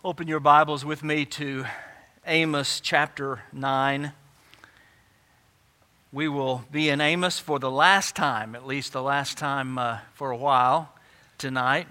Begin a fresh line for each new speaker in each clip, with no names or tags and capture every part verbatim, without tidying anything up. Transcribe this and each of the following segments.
Open your Bibles with me to Amos chapter nine. We will be in Amos for the last time, at least the last time uh, for a while tonight.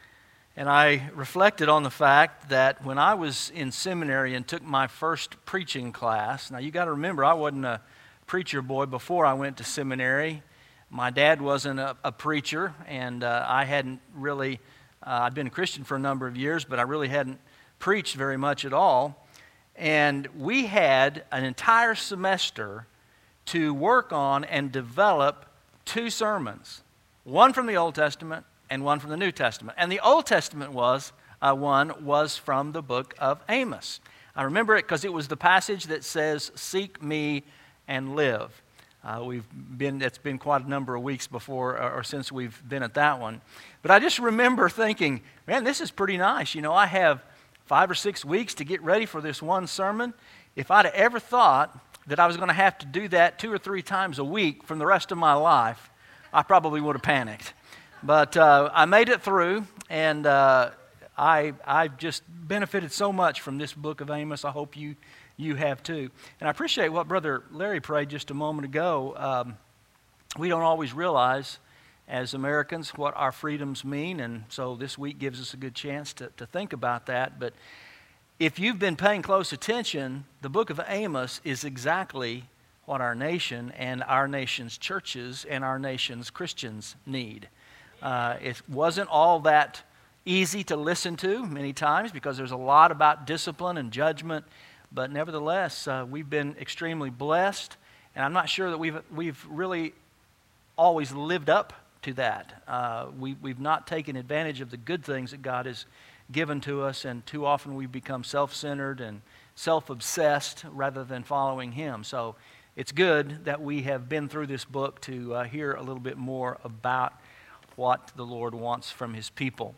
And I reflected on the fact that when I was in seminary and took my first preaching class, now you got to remember I wasn't a preacher boy before I went to seminary. My dad wasn't a, a preacher, and uh, I hadn't really, uh, I'd been a Christian for a number of years, but I really hadn't preached very much at all. And we had an entire semester to work on and develop two sermons, one from the Old Testament and one from the New Testament. And the Old Testament was uh, one was from the book of Amos. I remember it because it was the passage that says, "Seek me and live." Uh, we've been, it's been quite a number of weeks before or, or since we've been at that one. But I just remember thinking, man, this is pretty nice. You know, I have five or six weeks to get ready for this one sermon. If I'd have ever thought that I was going to have to do that two or three times a week from the rest of my life, I probably would have panicked. But uh, I made it through, and uh, I I just benefited so much from this book of Amos. I hope you you have too. And I appreciate what Brother Larry prayed just a moment ago. Um, we don't always realize as Americans what our freedoms mean, and so this week gives us a good chance to, to think about that. But if you've been paying close attention, the book of Amos is exactly what our nation and our nation's churches and our nation's Christians need. Uh, it wasn't all that easy to listen to many times because there's a lot about discipline and judgment, but nevertheless, uh, we've been extremely blessed, and I'm not sure that we've we've really always lived up to that. Uh, we, we've not taken advantage of the good things that God has given to us, and too often we've become self-centered and self-obsessed rather than following Him. So it's good that we have been through this book to uh, hear a little bit more about what the Lord wants from His people.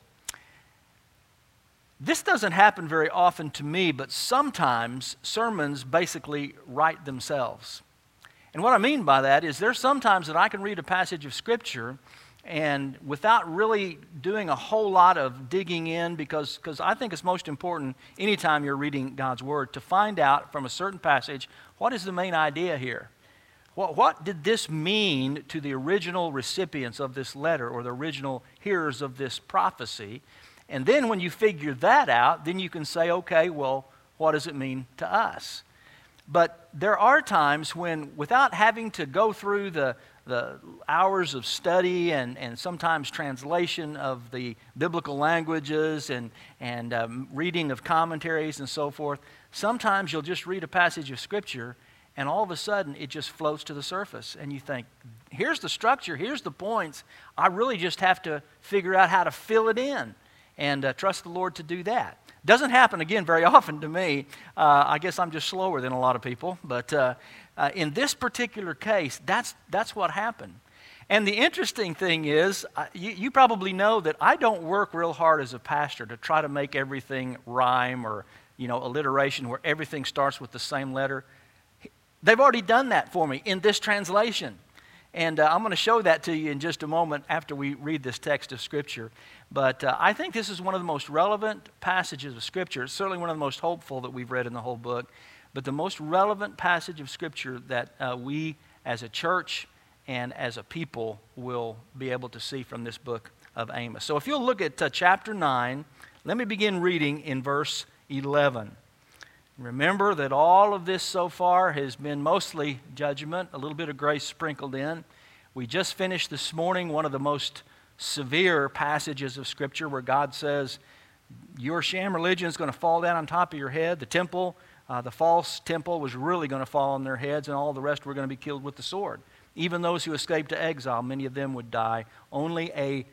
This doesn't happen very often to me, but sometimes sermons basically write themselves. And what I mean by that is there's sometimes that I can read a passage of Scripture and without really doing a whole lot of digging in, because because I think it's most important anytime you're reading God's Word to find out from a certain passage, what is the main idea here? What, what did this mean to the original recipients of this letter or the original hearers of this prophecy? And then when you figure that out, then you can say, okay, well, what does it mean to us? But there are times when, without having to go through the, the hours of study and, and sometimes translation of the biblical languages and, and um, reading of commentaries and so forth, sometimes you'll just read a passage of Scripture and all of a sudden it just floats to the surface. And you think, here's the structure, here's the points. I really just have to figure out how to fill it in and uh, trust the Lord to do that. Doesn't happen, again, very often to me. Uh, I guess I'm just slower than a lot of people. But uh, uh, in this particular case, that's that's what happened. And the interesting thing is, uh, you, you probably know that I don't work real hard as a pastor to try to make everything rhyme or, you know, alliteration where everything starts with the same letter. They've already done that for me in this translation. And uh, I'm going to show that to you in just a moment after we read this text of Scripture. But uh, I think this is one of the most relevant passages of Scripture. It's certainly one of the most hopeful that we've read in the whole book. But the most relevant passage of Scripture that uh, we as a church and as a people will be able to see from this book of Amos. So if you'll look at uh, chapter nine, let me begin reading in verse eleven. Remember that all of this so far has been mostly judgment, a little bit of grace sprinkled in. We just finished this morning one of the most severe passages of Scripture where God says, your sham religion is going to fall down on top of your head. The temple, uh, the false temple was really going to fall on their heads, and all the rest were going to be killed with the sword. Even those who escaped to exile, many of them would die. Only a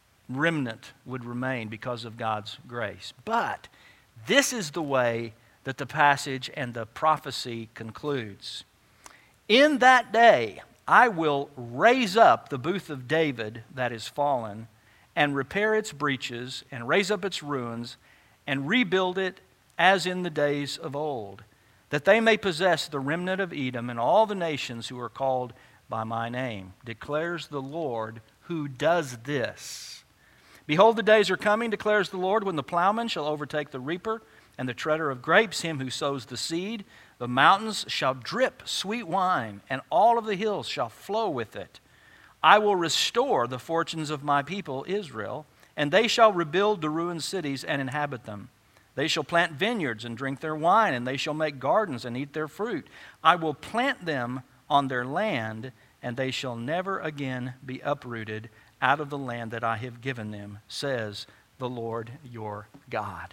remnant would remain because of God's grace. But this is the way that the passage and the prophecy concludes. In that day, I will raise up the booth of David that is fallen, and repair its breaches, and raise up its ruins, and rebuild it as in the days of old, that they may possess the remnant of Edom and all the nations who are called by my name, declares the Lord who does this. Behold, the days are coming, declares the Lord, when the plowman shall overtake the reaper, and the treader of grapes him who sows the seed. The mountains shall drip sweet wine, and all of the hills shall flow with it. I will restore the fortunes of my people Israel, and they shall rebuild the ruined cities and inhabit them. They shall plant vineyards and drink their wine, and they shall make gardens and eat their fruit. I will plant them on their land, and they shall never again be uprooted out of the land that I have given them, says the Lord your God.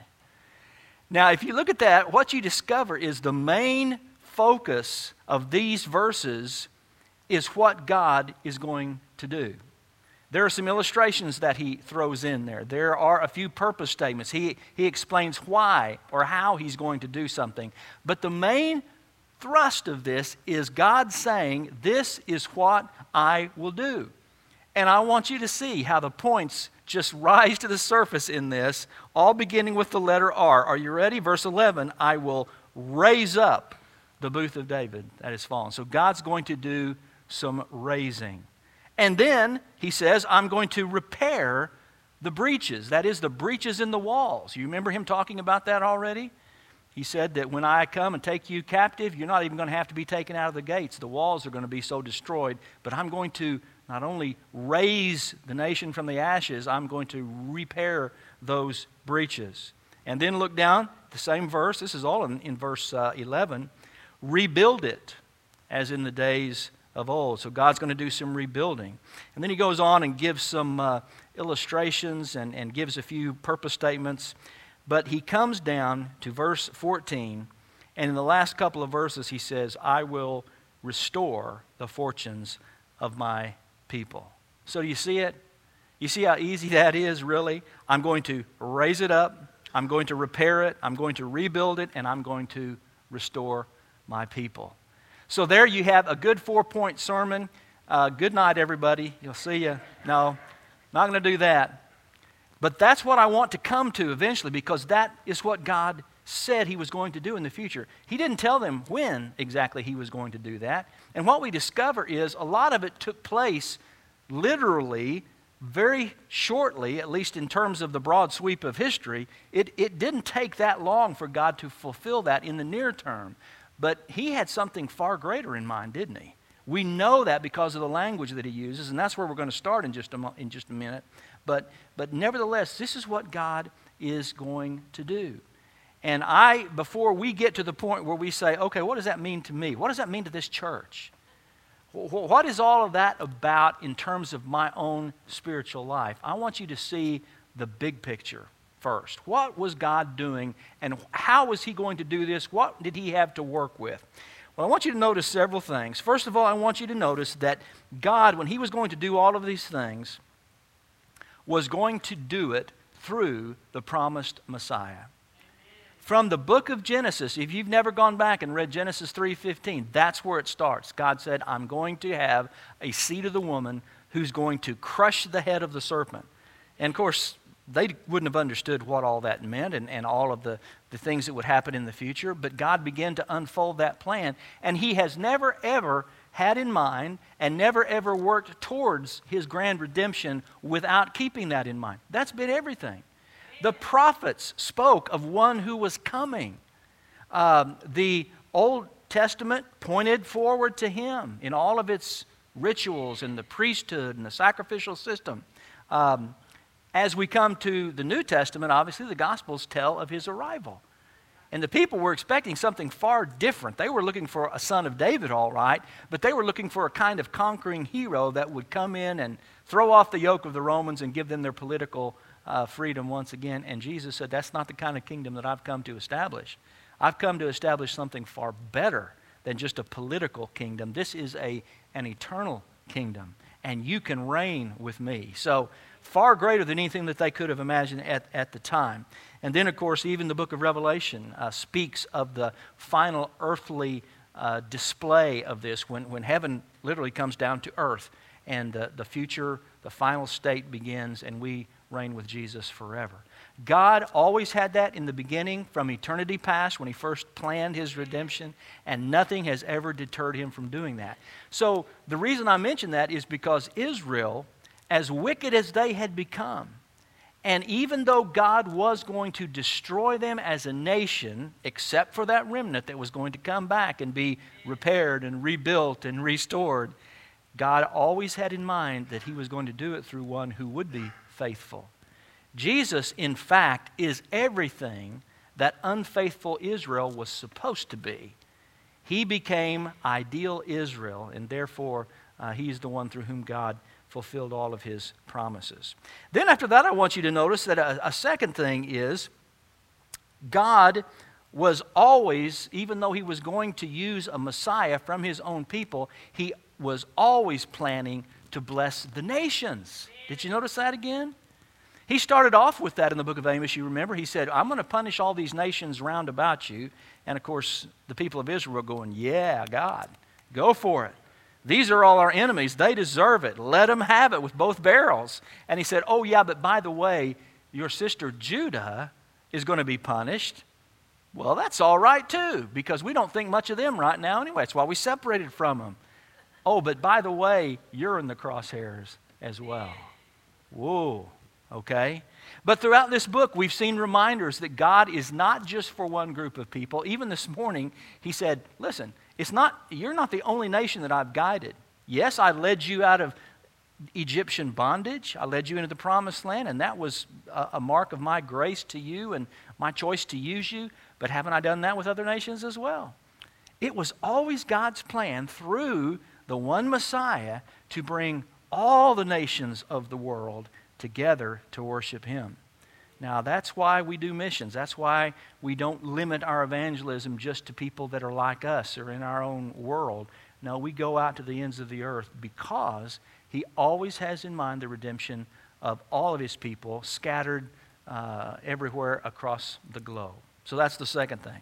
Now, if you look at that, what you discover is the main focus of these verses is what God is going to do. There are some illustrations that he throws in there. There are a few purpose statements. He, he explains why or how he's going to do something. But the main thrust of this is God saying, this is what I will do. And I want you to see how the points just rise to the surface in this, all beginning with the letter R. Are you ready? Verse eleven, I will raise up the booth of David that has fallen. So God's going to do some raising. And then he says, I'm going to repair the breaches. That is, the breaches in the walls. You remember him talking about that already? He said that when I come and take you captive, you're not even going to have to be taken out of the gates. The walls are going to be so destroyed. But I'm going to not only raise the nation from the ashes, I'm going to repair those breaches. And then look down, the same verse, this is all in, in verse uh, eleven, rebuild it as in the days of old. So God's going to do some rebuilding. And then he goes on and gives some uh, illustrations and, and gives a few purpose statements. But he comes down to verse fourteen, and in the last couple of verses he says, I will restore the fortunes of my people. So do you see it? You see how easy that is, really? I'm going to raise it up, I'm going to repair it, I'm going to rebuild it, and I'm going to restore my people. So there you have a good four-point sermon. Uh, good night, everybody. You'll see you. No, not going to do that. But that's what I want to come to eventually, because that is what God said he was going to do in the future. He didn't tell them when exactly he was going to do that. And what we discover is a lot of it took place literally very shortly, at least in terms of the broad sweep of history. It, it didn't take that long for God to fulfill that in the near term. But he had something far greater in mind, didn't he? We know that because of the language that he uses, and that's where we're going to start in just a, mo- in just a minute. But, but nevertheless, this is what God is going to do. And I, before we get to the point where we say, okay, what does that mean to me? What does that mean to this church? What is all of that about in terms of my own spiritual life? I want you to see the big picture first. What was God doing, and how was he going to do this? What did he have to work with? Well, I want you to notice several things. First of all, I want you to notice that God, when he was going to do all of these things, was going to do it through the promised Messiah. From the book of Genesis, if you've never gone back and read Genesis three fifteen, that's where it starts. God said, I'm going to have a seed of the woman who's going to crush the head of the serpent. And of course, they wouldn't have understood what all that meant and, and all of the, the things that would happen in the future, but God began to unfold that plan. And he has never, ever had in mind and never, ever worked towards his grand redemption without keeping that in mind. That's been everything. The prophets spoke of one who was coming. Um, the Old Testament pointed forward to him in all of its rituals and the priesthood and the sacrificial system. Um, as we come to the New Testament, obviously the Gospels tell of his arrival. And the people were expecting something far different. They were looking for a son of David, all right, but they were looking for a kind of conquering hero that would come in and throw off the yoke of the Romans and give them their political uh, freedom once again. And Jesus said, that's not the kind of kingdom that I've come to establish. I've come to establish something far better than just a political kingdom. This is a, an eternal kingdom, and you can reign with me. So far greater than anything that they could have imagined at, at the time. And then, of course, even the book of Revelation uh, speaks of the final earthly uh, display of this when, when heaven literally comes down to earth and uh, the future, the final state begins, and we reign with Jesus forever. God always had that in the beginning from eternity past when he first planned his redemption, and nothing has ever deterred him from doing that. So the reason I mention that is because Israel, as wicked as they had become, And even though God was going to destroy them as a nation, except for that remnant that was going to come back and be repaired and rebuilt and restored, God always had in mind that he was going to do it through one who would be faithful. Jesus, in fact, is everything that unfaithful Israel was supposed to be. He became ideal Israel, and therefore uh, he's the one through whom God fulfilled all of his promises. Then after that, I want you to notice that a, a second thing is God was always, even though he was going to use a Messiah from his own people, he was always planning to bless the nations. Did you notice that again? He started off with that in the book of Amos, you remember. He said, I'm going to punish all these nations round about you. And of course, the people of Israel were going, yeah, God, go for it. These are all our enemies. They deserve it. Let them have it with both barrels. And he said, oh yeah, but by the way, your sister Judah is going to be punished. Well, that's all right too, because we don't think much of them right now anyway. That's why we separated from them. Oh, but by the way, you're in the crosshairs as well. Whoa. Okay? But throughout this book, we've seen reminders that God is not just for one group of people. Even this morning, he said, listen, it's not, you're not the only nation that I've guided. Yes, I led you out of Egyptian bondage. I led you into the promised land, and that was a, a mark of my grace to you and my choice to use you. But haven't I done that with other nations as well? It was always God's plan through the one Messiah to bring all the nations of the world together to worship him. Now, that's why we do missions. That's why we don't limit our evangelism just to people that are like us or in our own world. No, we go out to the ends of the earth because he always has in mind the redemption of all of his people scattered uh, everywhere across the globe. So that's the second thing.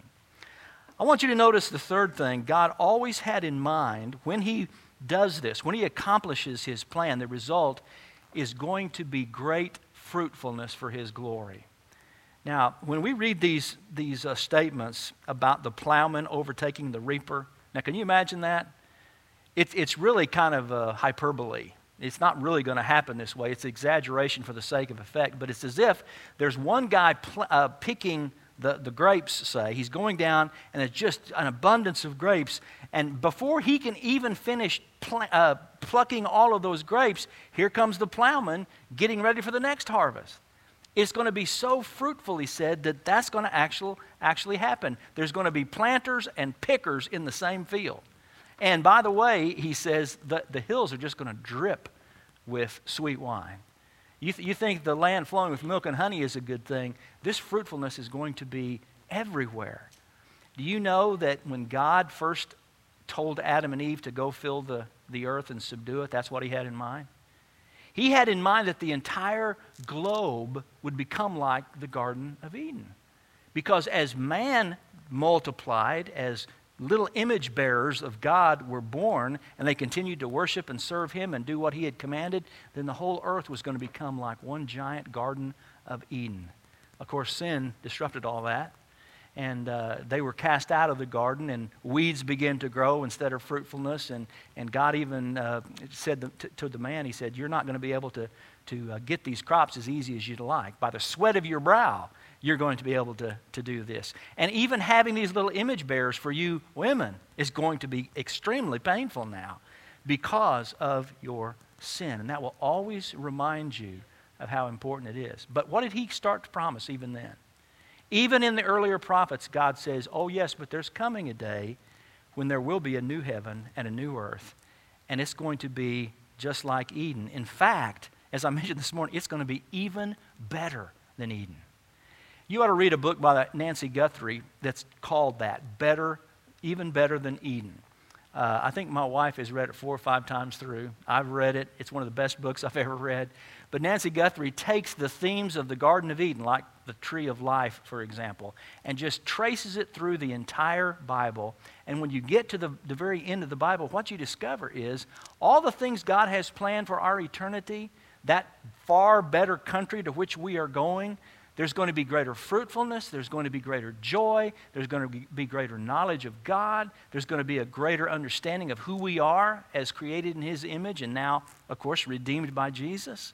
I want you to notice the third thing. God always had in mind when he does this, when he accomplishes his plan, the result is going to be great fruitfulness for his glory. Now, when we read these, these uh, statements about the plowman overtaking the reaper, now can you imagine that? It, it's really kind of uh, hyperbole. It's not really going to happen this way. It's exaggeration for the sake of effect, but it's as if there's one guy pl- uh, picking the, the grapes, say. He's going down, and it's just an abundance of grapes, and before he can even finish pl- uh, plucking all of those grapes, here comes the plowman getting ready for the next harvest. It's going to be so fruitful, he said, that that's going to actual, actually happen. There's going to be planters and pickers in the same field. And by the way, he says the, the hills are just going to drip with sweet wine. You, th- you think the land flowing with milk and honey is a good thing. This fruitfulness is going to be everywhere. Do you know that when God first told Adam and Eve to go fill the, the earth and subdue it, that's what he had in mind? He had in mind that the entire globe would become like the Garden of Eden. Because as man multiplied, as little image bearers of God were born, and they continued to worship and serve him and do what he had commanded, then the whole earth was going to become like one giant Garden of Eden. Of course, sin disrupted all that, and uh, they were cast out of the garden, and weeds began to grow instead of fruitfulness, and, and God even uh, said to, to the man, he said, you're not going to be able to, to uh, get these crops as easy as you'd like. By the sweat of your brow, you're going to be able to, to do this. And even having these little image bearers for you women is going to be extremely painful now because of your sin. And that will always remind you of how important it is. But what did he start to promise even then? Even in the earlier prophets, God says, oh yes, but there's coming a day when there will be a new heaven and a new earth. And it's going to be just like Eden. In fact, as I mentioned this morning, it's going to be even better than Eden. You ought to read a book by Nancy Guthrie that's called that, Better, Even Better Than Eden. Uh, I think my wife has read it four or five times through. I've read it. It's one of the best books I've ever read. But Nancy Guthrie takes the themes of the Garden of Eden, like the tree of life, for example, and just traces it through the entire Bible. And when you get to the, the very end of the Bible, what you discover is all the things God has planned for our eternity, that far better country to which we are going, there's going to be greater fruitfulness. There's going to be greater joy. There's going to be greater knowledge of God. There's going to be a greater understanding of who we are as created in his image and now, of course, redeemed by Jesus.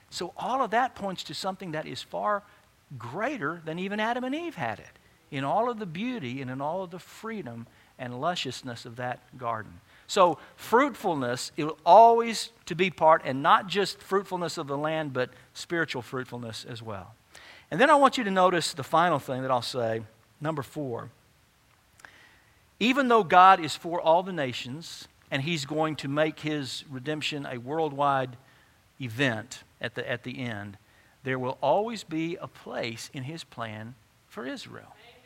So all of that points to something that is far greater than even Adam and Eve had it, in all of the beauty and in all of the freedom and lusciousness of that garden. So fruitfulness, it will always to be part, and not just fruitfulness of the land, but spiritual fruitfulness as well. And then I want you to notice the final thing that I'll say, number four. Even though God is for all the nations, and He's going to make His redemption a worldwide event at the, at the end, there will always be a place in His plan for Israel.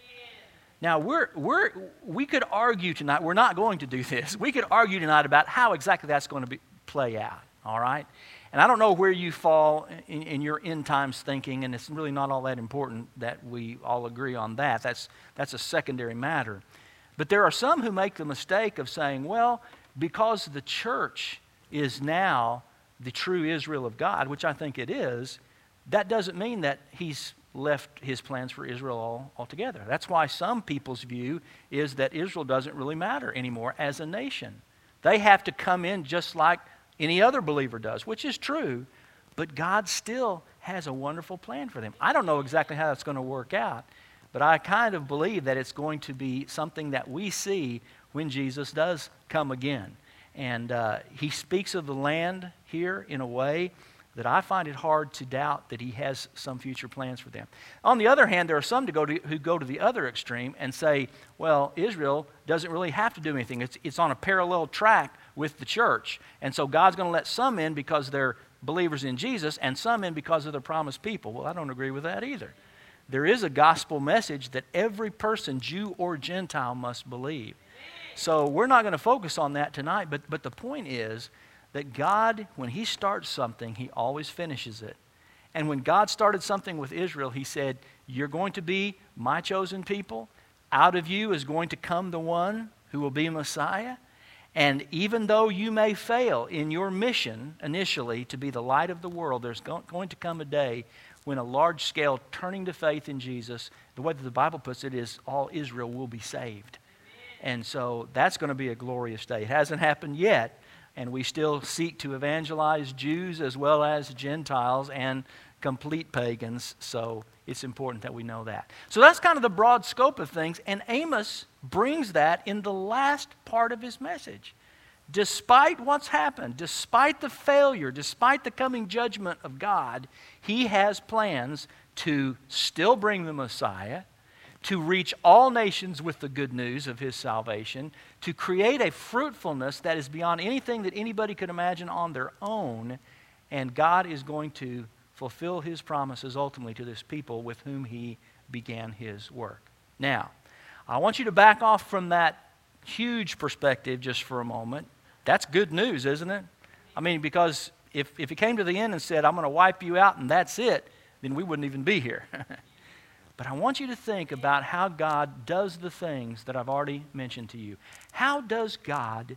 Now, we're, we're, we could argue tonight, we're not going to do this, we could argue tonight about how exactly that's going to be, play out, all right? And I don't know where you fall in, in your end times thinking, and it's really not all that important that we all agree on that. That's, that's a secondary matter. But there are some who make the mistake of saying, well, because the church is now the true Israel of God, which I think it is, that doesn't mean that He's left His plans for Israel all, altogether. That's why some people's view is that Israel doesn't really matter anymore as a nation. They have to come in just like any other believer does, which is true, but God still has a wonderful plan for them. I don't know exactly how that's going to work out, but I kind of believe that it's going to be something that we see when Jesus does come again. And uh, He speaks of the land here in a way that I find it hard to doubt that He has some future plans for them. On the other hand, there are some to go to, who go to the other extreme and say, well, Israel doesn't really have to do anything. It's, it's on a parallel track with the church. And so God's going to let some in because they're believers in Jesus and some in because of the promised people. Well, I don't agree with that either. There is a gospel message that every person, Jew or Gentile, must believe. So we're not going to focus on that tonight, but, but the point is that God, when He starts something, He always finishes it. And when God started something with Israel, He said, you're going to be my chosen people. Out of you is going to come the one who will be Messiah. And even though you may fail in your mission initially to be the light of the world, there's go- going to come a day when a large-scale turning to faith in Jesus, the way that the Bible puts it is all Israel will be saved. And so that's going to be a glorious day. It hasn't happened yet. And we still seek to evangelize Jews as well as Gentiles and complete pagans. So it's important that we know that. So that's kind of the broad scope of things. And Amos brings that in the last part of his message. Despite what's happened, despite the failure, despite the coming judgment of God, He has plans to still bring the Messiah, to reach all nations with the good news of His salvation, to create a fruitfulness that is beyond anything that anybody could imagine on their own, and God is going to fulfill His promises ultimately to this people with whom He began His work. Now, I want you to back off from that huge perspective just for a moment. That's good news, isn't it? I mean, because if, if He came to the end and said, I'm going to wipe you out and that's it, then we wouldn't even be here. But I want you to think about how God does the things that I've already mentioned to you. How does God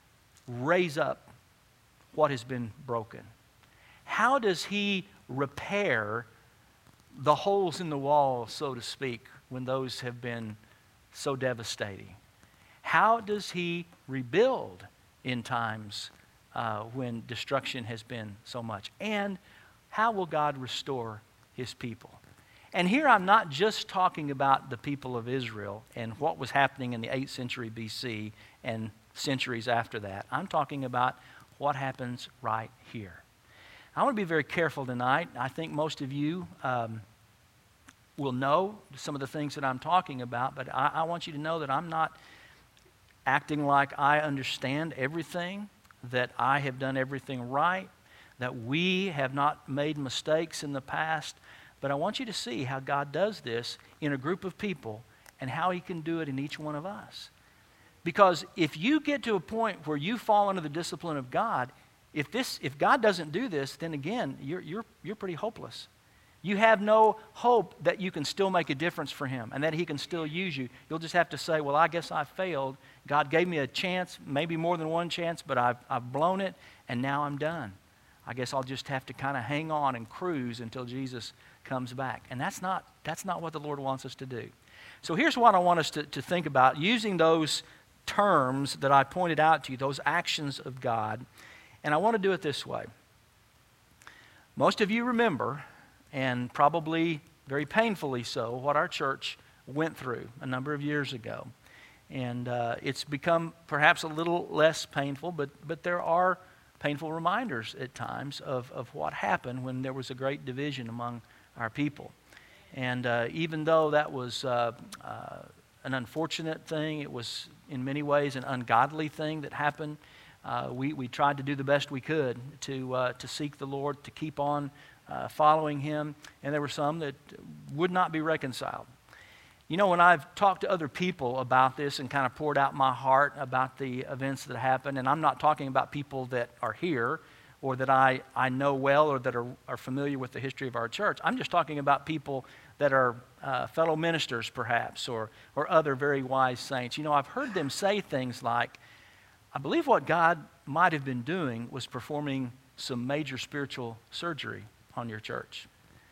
raise up what has been broken? How does He repair the holes in the wall, so to speak, when those have been so devastating? How does He rebuild in times uh, when destruction has been so much? And how will God restore His people? And here I'm not just talking about the people of Israel and what was happening in the eighth century B C and centuries after that. I'm talking about what happens right here. I want to be very careful tonight. I think most of you um, will know some of the things that I'm talking about, but I, I want you to know that I'm not acting like I understand everything, that I have done everything right, that we have not made mistakes in the past. But I want you to see how God does this in a group of people and how He can do it in each one of us. Because if you get to a point where you fall under the discipline of God, if this, if God doesn't do this, then again, you're, you're, you're pretty hopeless. You have no hope that you can still make a difference for Him and that He can still use you. You'll just have to say, well, I guess I failed. God gave me a chance, maybe more than one chance, but I've, I've blown it, and now I'm done. I guess I'll just have to kind of hang on and cruise until Jesus comes back. And that's not, that's not what the Lord wants us to do. So here's what I want us to, to think about, using those terms that I pointed out to you, those actions of God. And I want to do it this way. Most of you remember, and probably very painfully so, what our church went through a number of years ago. And uh, it's become perhaps a little less painful, but, but there are painful reminders at times of, of what happened when there was a great division among our people. And uh, even though that was uh, uh, an unfortunate thing, it was in many ways an ungodly thing that happened, uh, we, we tried to do the best we could to, uh, to seek the Lord, to keep on uh, following Him. And there were some that would not be reconciled. You know, when I've talked to other people about this and kind of poured out my heart about the events that happened, and I'm not talking about people that are here or that I, I know well or that are, are familiar with the history of our church. I'm just talking about people that are uh, fellow ministers perhaps or, or other very wise saints. You know, I've heard them say things like, I believe what God might have been doing was performing some major spiritual surgery on your church.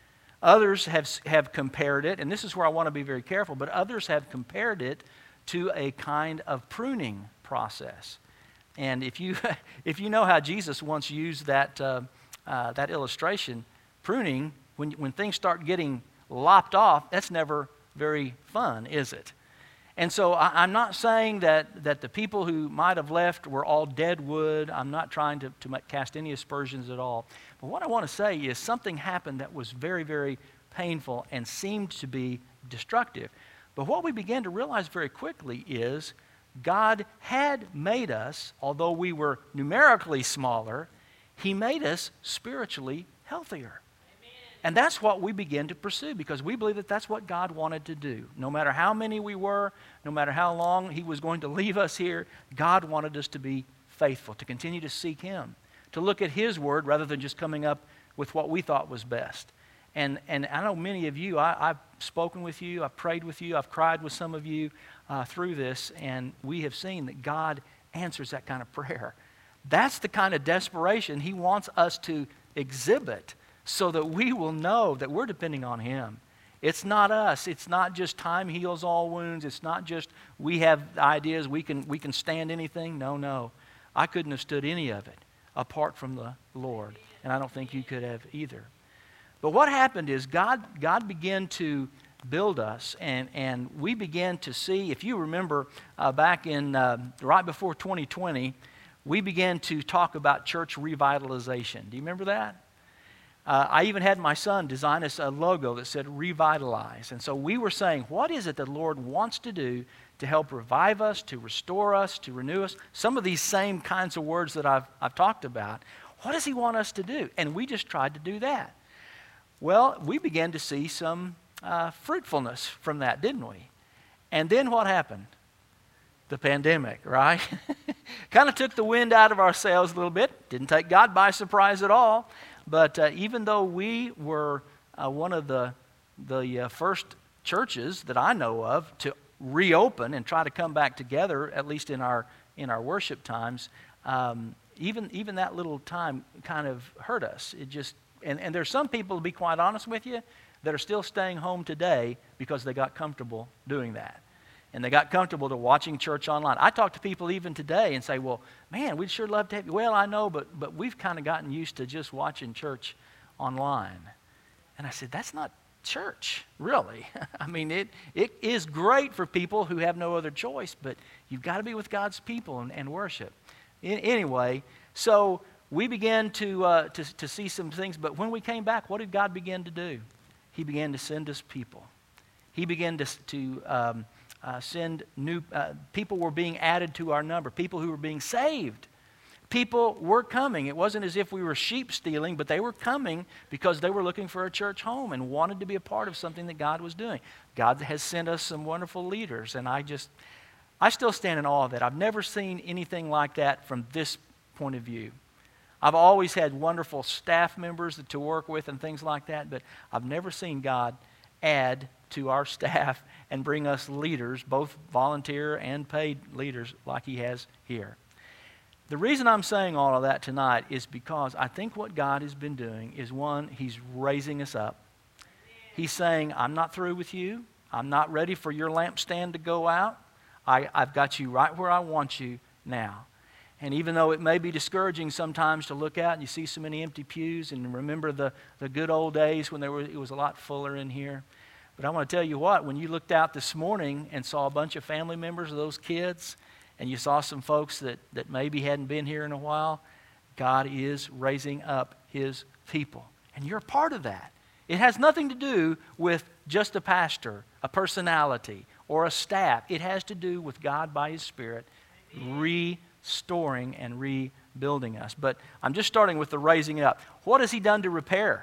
Others have, have compared it, and this is where I want to be very careful, but others have compared it to a kind of pruning process. And if you, if you know how Jesus once used that, uh, uh, that illustration, pruning, when, when things start getting lopped off, that's never very fun, is it? And so I, I'm not saying that, that the people who might have left were all dead wood. I'm not trying to, to cast any aspersions at all. But what I want to say is something happened that was very, very painful and seemed to be destructive. But what we began to realize very quickly is God had made us, although we were numerically smaller, He made us spiritually healthier. And that's what we begin to pursue because we believe that that's what God wanted to do. No matter how many we were, no matter how long He was going to leave us here, God wanted us to be faithful, to continue to seek Him, to look at His Word rather than just coming up with what we thought was best. And and I know many of you, I, I've spoken with you, I've prayed with you, I've cried with some of you uh, through this, and we have seen that God answers that kind of prayer. That's the kind of desperation He wants us to exhibit, so that we will know that we're depending on Him. It's not us. It's not just time heals all wounds. It's not just we have ideas, we can, we can stand anything. No, no. I couldn't have stood any of it apart from the Lord, and I don't think you could have either. But what happened is God, God began to build us, and, and we began to see, if you remember uh, back in, uh, right before twenty twenty, we began to talk about church revitalization. Do you remember that? Uh, I even had my son design us a logo that said revitalize. And so we were saying, what is it that the Lord wants to do to help revive us, to restore us, to renew us? Some of these same kinds of words that I've, I've talked about. What does He want us to do? And we just tried to do that. Well, we began to see some uh, fruitfulness from that, didn't we? And then what happened? The pandemic, right? Kind of took the wind out of our sails a little bit. Didn't take God by surprise at all. But uh, even though we were uh, one of the, the uh, first churches that I know of to reopen and try to come back together, at least in our in our worship times, um, even even that little time kind of hurt us. It just and, and there's some people, to be quite honest with you, that are still staying home today because they got comfortable doing that. And they got comfortable to watching church online. I talk to people even today and say, well, man, we'd sure love to have you. Well, I know, but but we've kind of gotten used to just watching church online. And I said, that's not church, really. I mean, it it is great for people who have no other choice, but you've got to be with God's people and, and worship. In, anyway, so we began to, uh, to, to see some things, but when we came back, what did God begin to do? He began to send us people. He began to... to um, Uh, send new uh, people were being added to our number, people who were being saved. People were coming. It wasn't as if we were sheep stealing, but they were coming because they were looking for a church home and wanted to be a part of something that God was doing. God has sent us some wonderful leaders, and I just, I still stand in awe of that. I've never seen anything like that from this point of view. I've always had wonderful staff members to work with and things like that, but I've never seen God add to our staff and bring us leaders, both volunteer and paid leaders like He has here. The reason I'm saying all of that tonight is because I think what God has been doing is, one, He's raising us up. He's saying, I'm not through with you. I'm not ready for your lampstand to go out. I, I've got you right where I want you now. And even though it may be discouraging sometimes to look out and you see so many empty pews and remember the, the good old days when there were, it was a lot fuller in here. But I want to tell you what, when you looked out this morning and saw a bunch of family members of those kids, and you saw some folks that, that maybe hadn't been here in a while, God is raising up His people. And you're a part of that. It has nothing to do with just a pastor, a personality, or a staff. It has to do with God by His Spirit restoring and rebuilding us. But I'm just starting with the raising up. What has He done to repair?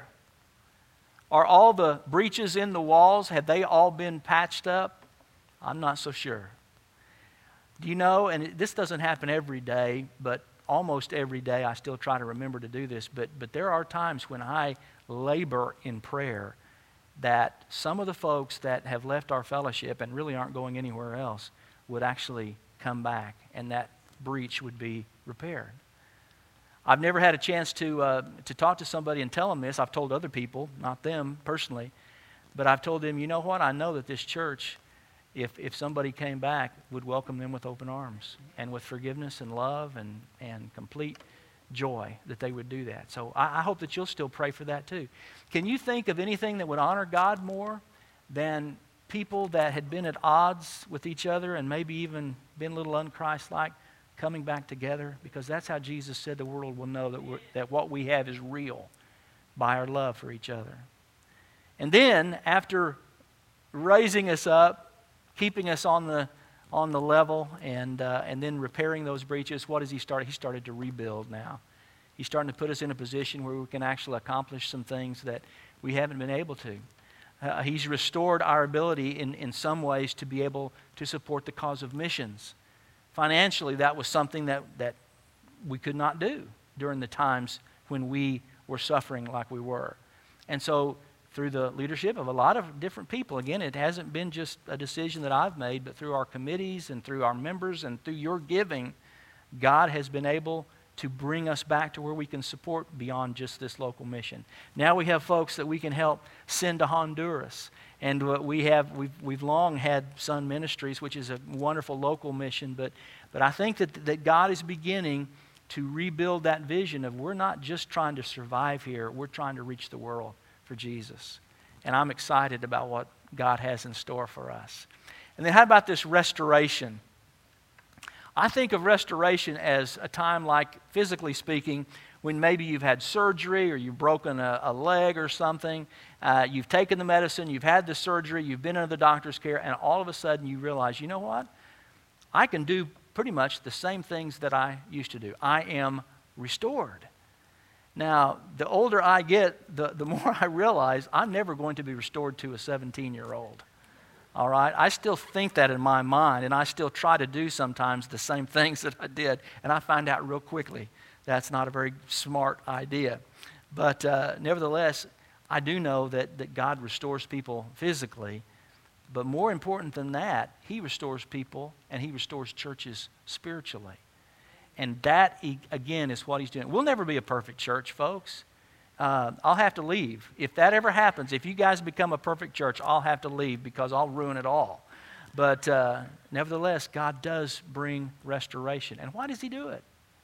Are all the breaches in the walls, have they all been patched up? I'm not so sure. Do you know, and it, this doesn't happen every day, but almost every day I still try to remember to do this, but, but there are times when I labor in prayer that some of the folks that have left our fellowship and really aren't going anywhere else would actually come back, and that breach would be repaired. I've never had a chance to uh, to talk to somebody and tell them this. I've told other people, not them personally, but I've told them, you know what, I know that this church, if if somebody came back, would welcome them with open arms and with forgiveness and love and, and complete joy that they would do that. So I, I hope that you'll still pray for that too. Can you think of anything that would honor God more than people that had been at odds with each other and maybe even been a little un-Christ-like coming back together? Because that's how Jesus said the world will know that, we're, that what we have is real, by our love for each other. And then after raising us up, keeping us on the on the level, and uh, and then repairing those breaches, what has He started? He started to rebuild now. He's starting to put us in a position where we can actually accomplish some things that we haven't been able to. Uh, he's restored our ability in, in some ways to be able to support the cause of missions. Financially, that was something that, that we could not do during the times when we were suffering like we were. And so through the leadership of a lot of different people, again, it hasn't been just a decision that I've made, but through our committees and through our members and through your giving, God has been able to bring us back to where we can support beyond just this local mission. Now we have folks that we can help send to Honduras. And we have, we've, we've long had Sun Ministries, which is a wonderful local mission, but, but I think that, that God is beginning to rebuild that vision of we're not just trying to survive here, we're trying to reach the world for Jesus. And I'm excited about what God has in store for us. And then how about this restoration? I think of restoration as a time, like physically speaking, when maybe you've had surgery or you've broken a, a leg or something. Uh, you've taken the medicine, you've had the surgery, you've been under the doctor's care, and all of a sudden you realize, you know what? I can do pretty much the same things that I used to do. I am restored. Now, the older I get, the, the more I realize I'm never going to be restored to a seventeen-year-old. All right? I still think that in my mind, and I still try to do sometimes the same things that I did, and I find out real quickly that's not a very smart idea. But uh, nevertheless, I do know that, that God restores people physically, but more important than that, He restores people and He restores churches spiritually. And that, again, is what He's doing. We'll never be a perfect church, folks. Uh, I'll have to leave. If that ever happens, if you guys become a perfect church, I'll have to leave because I'll ruin it all. But uh, nevertheless, God does bring restoration. And why does He do it?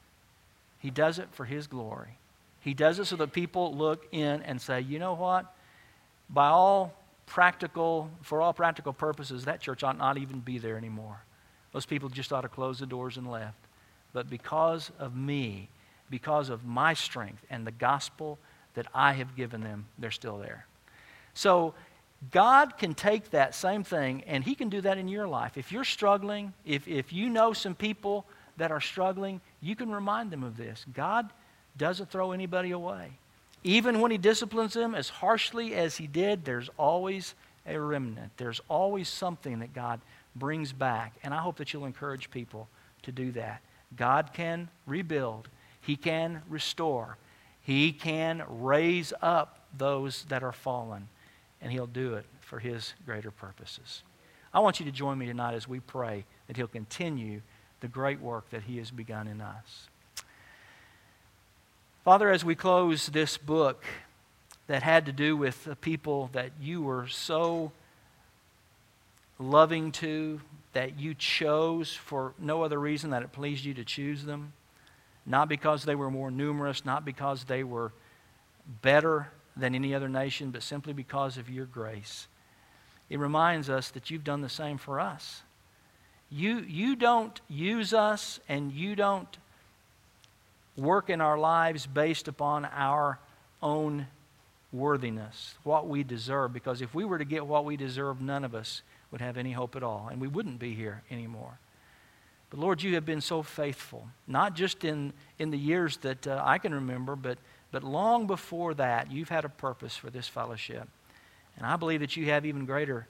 He does it for His glory. He does it so that people look in and say, you know what? By all practical, for all practical purposes, that church ought not even be there anymore. Those people just ought to close the doors and left. But because of me, because of my strength and the gospel that I have given them, they're still there. So God can take that same thing and He can do that in your life. If you're struggling, if, if you know some people that are struggling, you can remind them of this. God doesn't throw anybody away. Even when He disciplines them as harshly as He did, there's always a remnant. There's always something that God brings back. And I hope that you'll encourage people to do that. God can rebuild. He can restore. He can raise up those that are fallen. And He'll do it for His greater purposes. I want you to join me tonight as we pray that He'll continue the great work that He has begun in us. Father, as we close this book that had to do with the people that You were so loving to, that You chose for no other reason than it pleased You to choose them, not because they were more numerous, not because they were better than any other nation, but simply because of your grace. It reminds us that you've done the same for us. You, you don't use us, and you don't work in our lives based upon our own worthiness, what we deserve, because if we were to get what we deserve, none of us would have any hope at all, and we wouldn't be here anymore. But Lord, you have been so faithful, not just in, in the years that uh, I can remember, but, but long before that, you've had a purpose for this fellowship. And I believe that you have even greater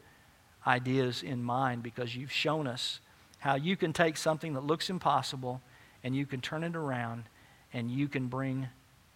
ideas in mind, because you've shown us how you can take something that looks impossible and you can turn it around and you can bring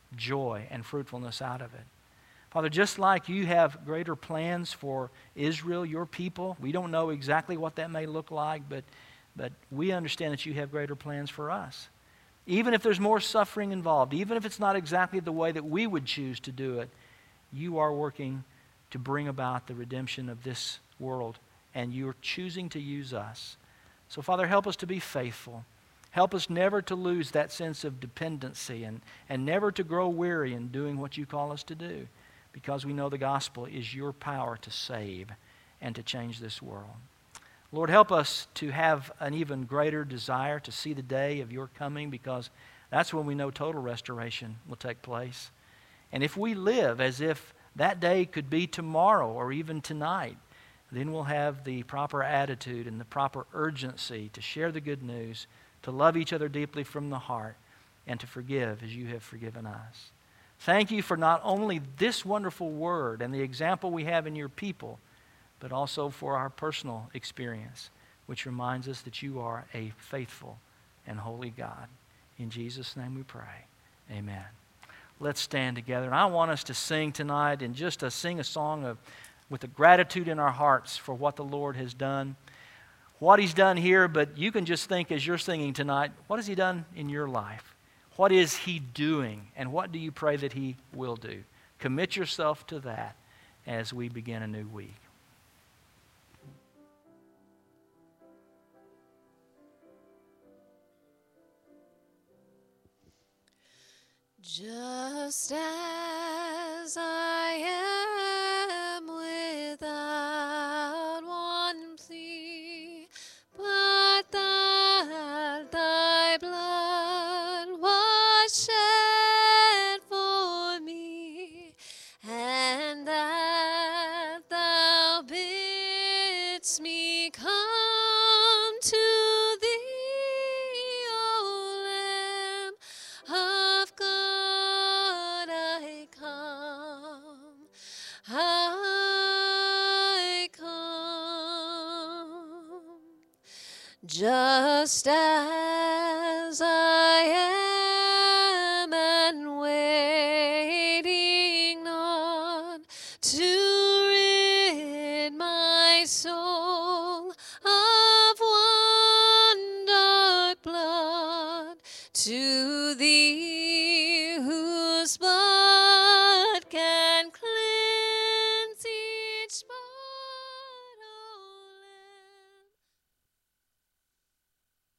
joy and fruitfulness out of it. Father, just like you have greater plans for Israel, your people, we don't know exactly what that may look like, but, but we understand that you have greater plans for us. Even if there's more suffering involved, even if it's not exactly the way that we would choose to do it, you are working to bring about the redemption of this world, and you're choosing to use us. So, Father, help us to be faithful. Help us never to lose that sense of dependency, and, and never to grow weary in doing what you call us to do, because we know the gospel is your power to save and to change this world. Lord, help us to have an even greater desire to see the day of your coming, because that's when we know total restoration will take place. And if we live as if that day could be tomorrow or even tonight, then we'll have the proper attitude and the proper urgency to share the good news, to love each other deeply from the heart, and to forgive as you have forgiven us. Thank you for not only this wonderful word and the example we have in your people, but also for our personal experience, which reminds us that you are a faithful and holy God. In Jesus' name we pray. Amen. Let's stand together. And I want us to sing tonight, and just to sing a song of with the gratitude in our hearts for what the Lord has done, what He's done here, but you can just think as you're singing tonight, what has He done in your life? What is He doing? And what do you pray that He will do? Commit yourself to that as we begin a new week.
Just as I am without one plea, but that thy blood was shed for me, and that thou bidst me come to thee, O Lamb of God, I come, I come, just as I am, and waiting not to rid my soul of one dark blood, to